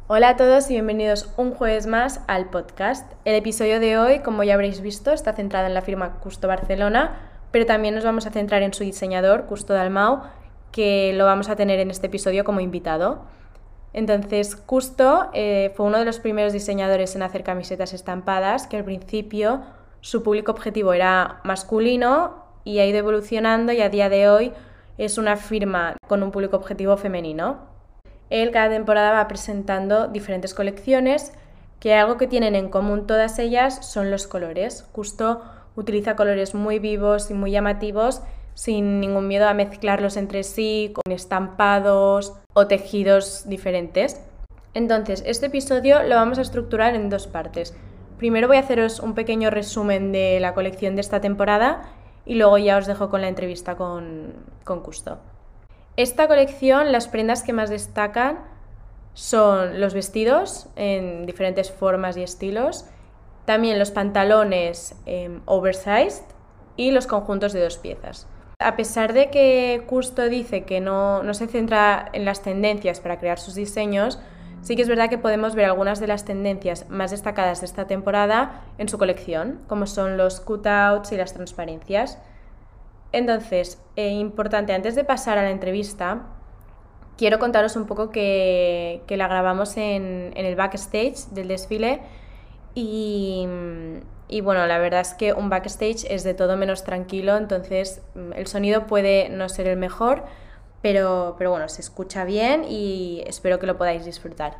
Hola a todos y bienvenidos un jueves más al podcast. El episodio de hoy, como ya habréis visto, está centrado en la firma Custo Barcelona, pero también nos vamos a centrar en su diseñador, Custo Dalmau, que lo vamos a tener en este episodio como invitado. Entonces, Custo fue uno de los primeros diseñadores en hacer camisetas estampadas, que al principio su público objetivo era masculino y ha ido evolucionando y a día de hoy es una firma con un público objetivo femenino. Él cada temporada va presentando diferentes colecciones que algo que tienen en común todas ellas son los colores. Custo utiliza colores muy vivos y muy llamativos sin ningún miedo a mezclarlos entre sí con estampados o tejidos diferentes. Entonces, este episodio lo vamos a estructurar en dos partes. Primero voy a haceros un pequeño resumen de la colección de esta temporada y luego ya os dejo con la entrevista con Custo. Esta colección, las prendas que más destacan son los vestidos en diferentes formas y estilos, también los pantalones oversized y los conjuntos de 2 piezas. A pesar de que Custo dice que no se centra en las tendencias para crear sus diseños, sí que es verdad que podemos ver algunas de las tendencias más destacadas de esta temporada en su colección, como son los cutouts y las transparencias. Entonces, importante, antes de pasar a la entrevista, quiero contaros un poco que la grabamos en el backstage del desfile y bueno, la verdad es que un backstage es de todo menos tranquilo, entonces el sonido puede no ser el mejor, pero bueno, se escucha bien y espero que lo podáis disfrutar.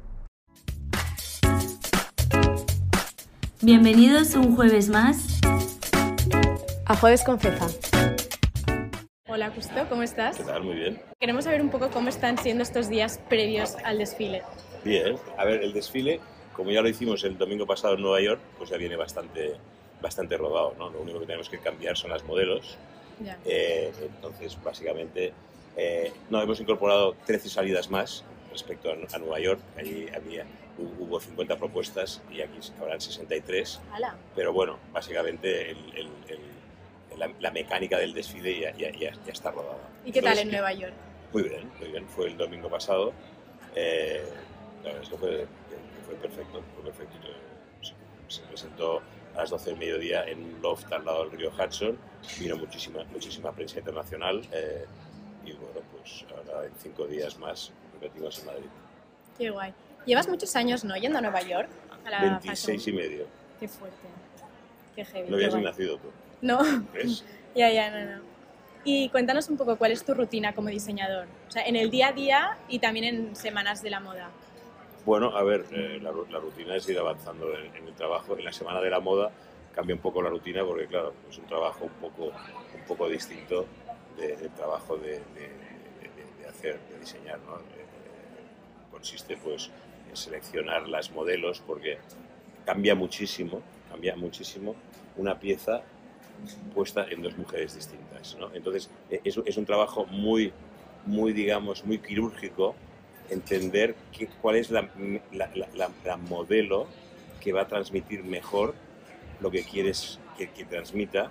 Bienvenidos un jueves más a Jueves con Fefa. Hola Custo, ¿cómo estás? ¿Qué tal? Muy bien. Queremos saber un poco cómo están siendo estos días previos al desfile. Bien. A ver, el desfile, como ya lo hicimos el domingo pasado en Nueva York, pues ya viene bastante rodado, ¿no? Lo único que tenemos que cambiar son las modelos. Ya. Entonces, básicamente, no, hemos incorporado 13 salidas más respecto a Nueva York. Allí hubo 50 propuestas y aquí habrán 63. ¡Hala! Pero bueno, básicamente la mecánica del desfile ya está rodada. ¿Y qué tal en Nueva York? Muy bien, muy bien. Fue el domingo pasado. La verdad es que fue perfecto. Se presentó a las 12 del mediodía en un loft al lado del río Hudson. Vino muchísima prensa internacional. Y bueno, pues ahora en 5 días más repetimos en Madrid. Qué guay. Llevas muchos años, ¿no?, yendo a Nueva York. A la 26 Fashion. y medio. Qué fuerte. Qué heavy. No habías ni nacido tú. No. ¿Ves? Ya, no. Y cuéntanos un poco cuál es tu rutina como diseñador, o sea, en el día a día y también en semanas de la moda. Bueno, a ver, la rutina es ir avanzando en el trabajo. En la semana de la moda cambia un poco la rutina porque, claro, es un trabajo un poco distinto del trabajo de diseñar, ¿no? Consiste, pues, en seleccionar las modelos porque cambia muchísimo una pieza puesta en 2 mujeres distintas, ¿no? Entonces, es un trabajo muy quirúrgico entender cuál es la modelo que va a transmitir mejor lo que quieres que transmita.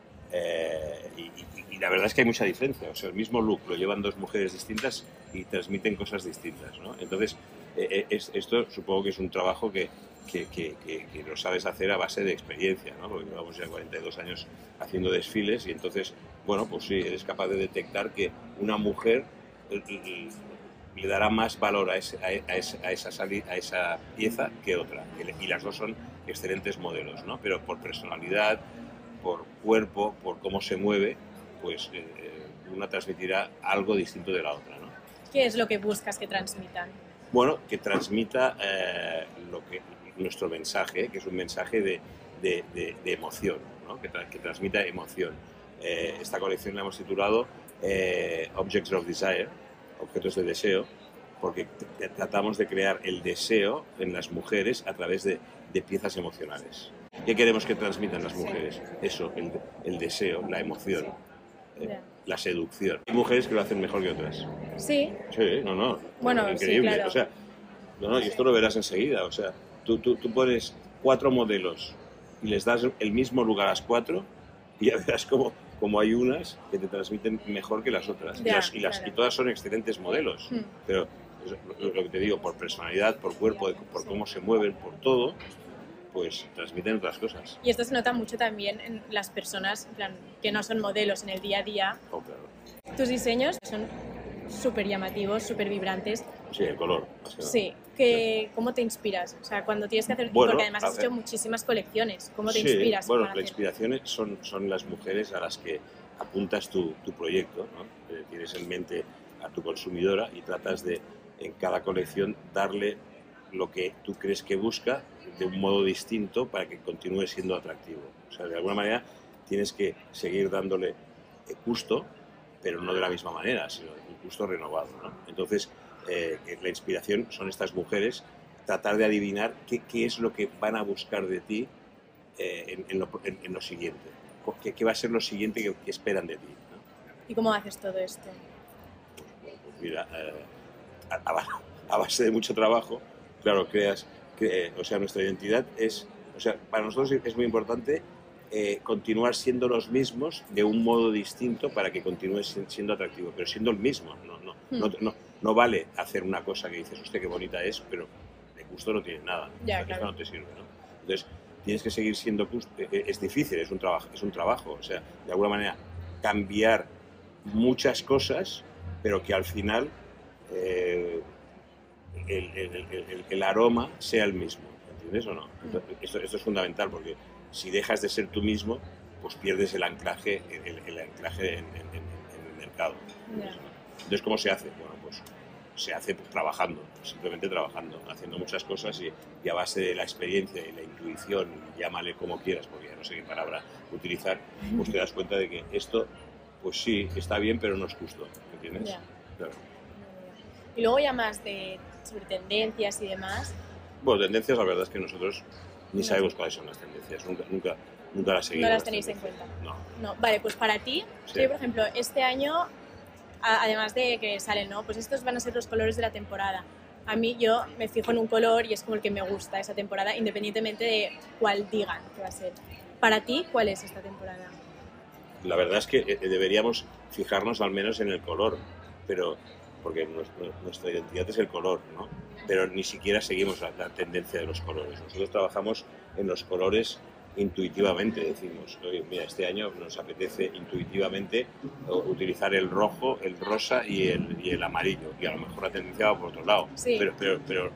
Y la verdad es que hay mucha diferencia. O sea, el mismo look lo llevan 2 mujeres distintas y transmiten cosas distintas, ¿no? Entonces, esto supongo que es un trabajo que lo sabes hacer a base de experiencia, ¿no? Porque llevamos ya 42 años haciendo desfiles y entonces, bueno, pues sí, eres capaz de detectar que una mujer le dará más valor a esa pieza que otra. Y las dos son excelentes modelos, ¿no? Pero por personalidad, por cuerpo, por cómo se mueve, pues una transmitirá algo distinto de la otra, ¿no? ¿Qué es lo que buscas que transmitan? Bueno, que transmita nuestro mensaje, que es un mensaje de emoción, ¿no? Que transmita emoción. Esta colección la hemos titulado Objects of Desire, objetos de deseo, porque tratamos de crear el deseo en las mujeres a través de piezas emocionales. ¿Qué queremos que transmitan las mujeres? Eso, el deseo, la emoción, la seducción. Hay mujeres que lo hacen mejor que otras. Sí. Sí, no. Bueno, increíble. sí, claro. O sea, y esto lo verás enseguida. O sea, tú pones 4 modelos y les das el mismo lugar a las 4 y ya verás como hay unas que te transmiten mejor que las otras. Ya, y todas son excelentes modelos. Pero lo que te digo, por personalidad, por cuerpo, por cómo se mueven, por todo, pues transmiten otras cosas. Y esto se nota mucho también en las personas en plan, que no son modelos en el día a día. Oh, claro. Tus diseños son súper llamativos, súper vibrantes. Sí, el color. Más que nada. Sí, ¿cómo te inspiras? O sea, cuando tienes que hacer... Bueno, porque además has hecho muchísimas colecciones. ¿Cómo te Sí, inspiras? bueno, para la hacer? inspiración son las mujeres a las que apuntas tu proyecto, ¿no? Tienes en mente a tu consumidora y tratas de, en cada colección, darle lo que tú crees que busca de un modo distinto para que continúe siendo atractivo. O sea, de alguna manera tienes que seguir dándole gusto, pero no de la misma manera, sino un gusto renovado, ¿no? Entonces, la inspiración son estas mujeres, tratar de adivinar qué es lo que van a buscar de ti en lo siguiente. ¿Qué va a ser lo siguiente que esperan de ti, ¿no? ¿Y cómo haces todo esto? Pues mira, a base de mucho trabajo, claro, o sea, nuestra identidad es, o sea, para nosotros es muy importante continuar siendo los mismos de un modo distinto para que continúe siendo atractivo, pero siendo el mismo. No vale hacer una cosa que dices, hostia, qué bonita es, pero de gusto no tiene nada. Ya, o sea, claro. esto no te sirve, ¿no? Entonces, tienes que seguir siendo es difícil, es un trabajo, o sea, de alguna manera cambiar muchas cosas, pero que al final el aroma sea el mismo, ¿entiendes o no? Esto es fundamental, porque si dejas de ser tú mismo, pues pierdes el anclaje en el mercado. Yeah. Entonces, ¿cómo se hace? Bueno, pues se hace trabajando, simplemente trabajando, haciendo muchas cosas y a base de la experiencia y la intuición, llámale como quieras, porque ya no sé qué palabra utilizar, pues te das cuenta de que esto, pues sí, está bien, pero no es justo, ¿entiendes? Yeah. Claro. Y luego ya más sobre tendencias y demás. Bueno, tendencias, la verdad es que nosotros ni sabemos cuáles son las tendencias, nunca las seguimos. No las tenéis en cuenta. No. Vale, pues para ti, Sí. yo, por ejemplo, este año, además de que salen, ¿no? Pues estos van a ser los colores de la temporada. A mí, yo me fijo en un color y es como el que me gusta esa temporada, independientemente de cuál digan que va a ser. Para ti, ¿cuál es esta temporada? La verdad es que deberíamos fijarnos al menos en el color, pero porque nuestra identidad es el color, ¿no? Pero ni siquiera seguimos la tendencia de los colores. Nosotros trabajamos en los colores intuitivamente, decimos, oye, mira, este año nos apetece intuitivamente utilizar el rojo, el rosa y el amarillo, y a lo mejor la tendencia va por otro lado, Sí. pero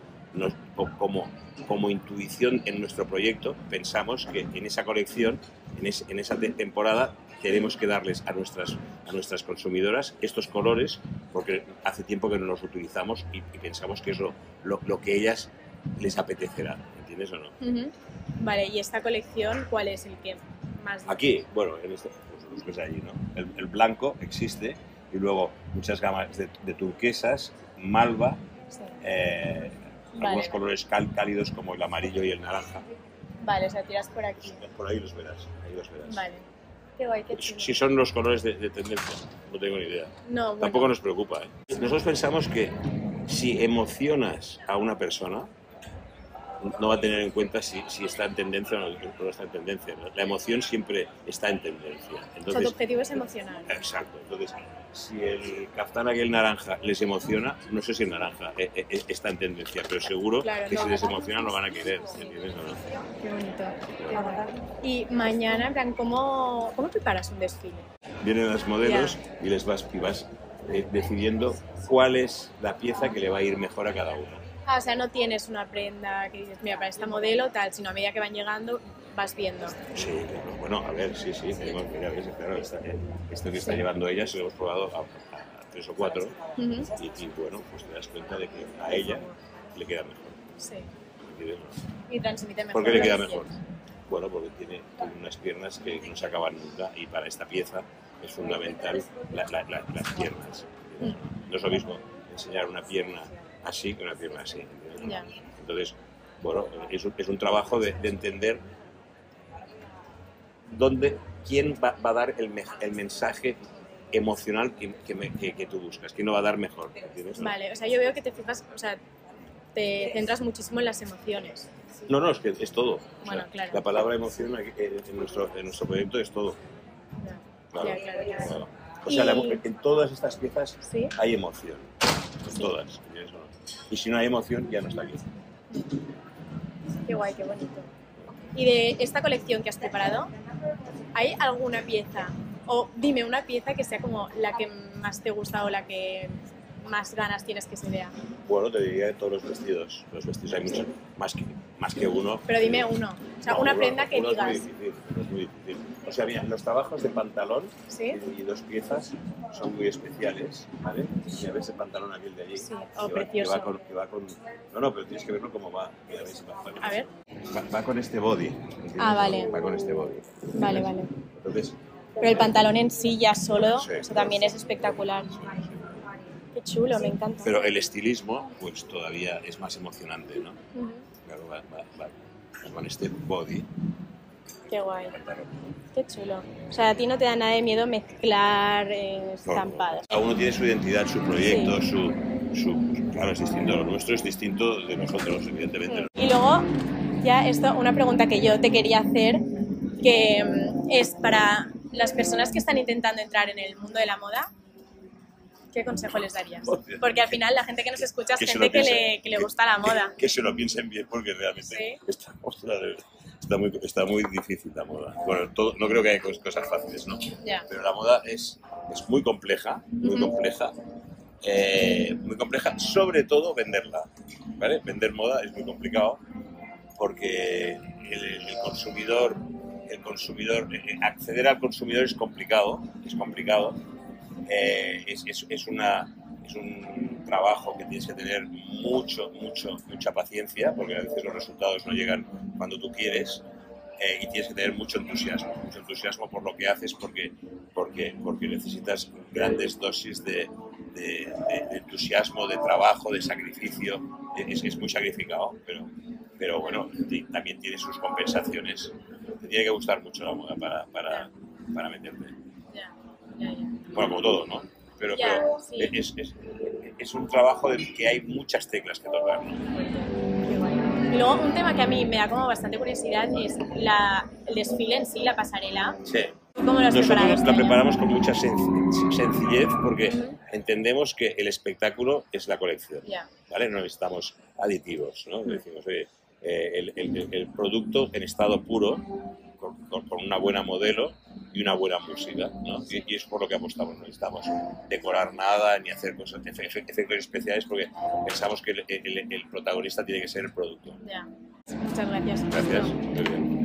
como intuición en nuestro proyecto pensamos que en esa colección, en esa temporada, tenemos que darles a nuestras consumidoras estos colores, porque hace tiempo que no los utilizamos y pensamos que es lo que ellas les apetecerá, ¿entiendes o no? Uh-huh. Vale, ¿y esta colección cuál es el que más...? Aquí, bueno, pues los ves allí, ¿no? El blanco existe y luego muchas gamas de turquesas, malva, Sí. algunos colores cálidos como el amarillo y el naranja. Vale, o sea, tiras por aquí. Por ahí los verás, Vale. Qué guay, qué chulo. Si son los colores de tendencia, no tengo ni idea. No, bueno. Tampoco nos preocupa, ¿eh? Nosotros pensamos que si emocionas a una persona, no va a tener en cuenta si está en tendencia o no está en tendencia, ¿no? La emoción siempre está en tendencia. O sea, tu Entonces, objetivo es emocional. exacto. Entonces, si el caftán aquel naranja les emociona, no sé si el naranja está en tendencia, pero seguro Claro, que no. si les emociona lo van a querer, ¿entiendes o no? Qué bonito. Y mañana, en plan, ¿cómo preparas un desfile? Vienen las modelos y vas decidiendo cuál es la pieza que le va a ir mejor a cada una. Ah, o sea, no tienes una prenda que dices, mira, para esta modelo tal, sino a medida que van llegando vas viendo. Sí, claro. Bueno, a ver, sí, tenemos, mira, ves, claro, esto que está llevando ella se lo hemos probado a 3 o 4 Uh-huh. y bueno, pues te das cuenta de que a ella le queda mejor. Sí. ¿Entiendes? Y transmite mejor. ¿Por qué le lo queda que mejor? quieres. Bueno, porque tiene unas piernas que no se acaban nunca y para esta pieza es fundamental las piernas. No es lo mismo enseñar una pierna así que una pierna así. Ya. Entonces, bueno, es un trabajo de entender quién va a dar el mensaje emocional que tú buscas, quién lo va a dar mejor. ¿Entiendes? Vale, o sea, yo veo que te fijas, o sea, te centras muchísimo en las emociones. No, es que es todo. Bueno, O sea, claro. La palabra emoción aquí, en nuestro proyecto es todo. Ya. Claro, Claro. O sea, Y- en todas estas piezas ¿Sí? hay emoción. En Sí. todas. ¿Entiendes o no? Y si no hay emoción, ya no está aquí. Qué guay, qué bonito. Y de esta colección que has preparado, ¿hay alguna pieza? O dime una pieza que sea como la que más te gusta o la que más ganas tienes que se vea. Bueno, te diría de todos los vestidos. Los vestidos hay muchos, más que uno. Pero dime uno. O sea, No, una prenda que uno digas. es muy difícil. O sea, bien, los trabajos de pantalón ¿Sí? y dos piezas son muy especiales, ¿vale? Mira, ves el pantalón aquel de allí. Sí, Que precioso. va con... No, pero tienes que verlo cómo va. Mira, ves, A ver. Va con este body. ¿entiendes? Vale. Va con este body. Vale, vale. Entonces, Pero el pantalón en sí ya solo, Sí. o sea, también es espectacular. Qué chulo, me encanta. pero el estilismo, pues todavía es más emocionante, ¿no? Ujú. Claro, va con este body. Qué guay. Pantalón. Qué chulo. O sea, a ti no te da nada de miedo mezclar estampados. Cada uno tiene su identidad, su proyecto, claro, es distinto. Lo nuestro es distinto de nosotros, evidentemente. Y luego, ya esto, una pregunta que yo te quería hacer, que es para las personas que están intentando entrar en el mundo de la moda, ¿qué consejo les darías? Porque al final la gente que nos escucha es Que se gente lo piensen, que le gusta la moda. Que se lo piensen bien, porque realmente Sí. está muy difícil la moda. Bueno, no creo que haya cosas fáciles, ¿no? Ya. Pero la moda es muy compleja, muy compleja. Muy compleja, sobre todo venderla, ¿vale? Vender moda es muy complicado porque el consumidor, acceder al consumidor es complicado, es un trabajo que tienes que tener mucha paciencia, porque a veces los resultados no llegan cuando tú quieres, y tienes que tener mucho entusiasmo por lo que haces, porque necesitas grandes dosis de entusiasmo, de trabajo, de sacrificio. Es muy sacrificado, pero bueno, también tiene sus compensaciones. Te tiene que gustar mucho la moda para meterte. Ya. Bueno, como todo, ¿no? Pero sí. es un trabajo de que hay muchas teclas que tocar, ¿no? Qué guay. Y luego un tema que a mí me da como bastante curiosidad es el desfile en sí, la pasarela. Sí. ¿Cómo lo has preparado? Nosotros la preparamos con mucha sencillez porque entendemos que el espectáculo es la colección, Ya. ¿vale? No necesitamos aditivos, ¿no? Decimos, oye, el producto en estado puro, con una buena modelo y una buena música, ¿no? Y es por lo que apostamos. No necesitamos decorar nada ni hacer efectos especiales porque pensamos que el protagonista tiene que ser el producto. Ya. Muchas gracias. Gracias. Muy bien.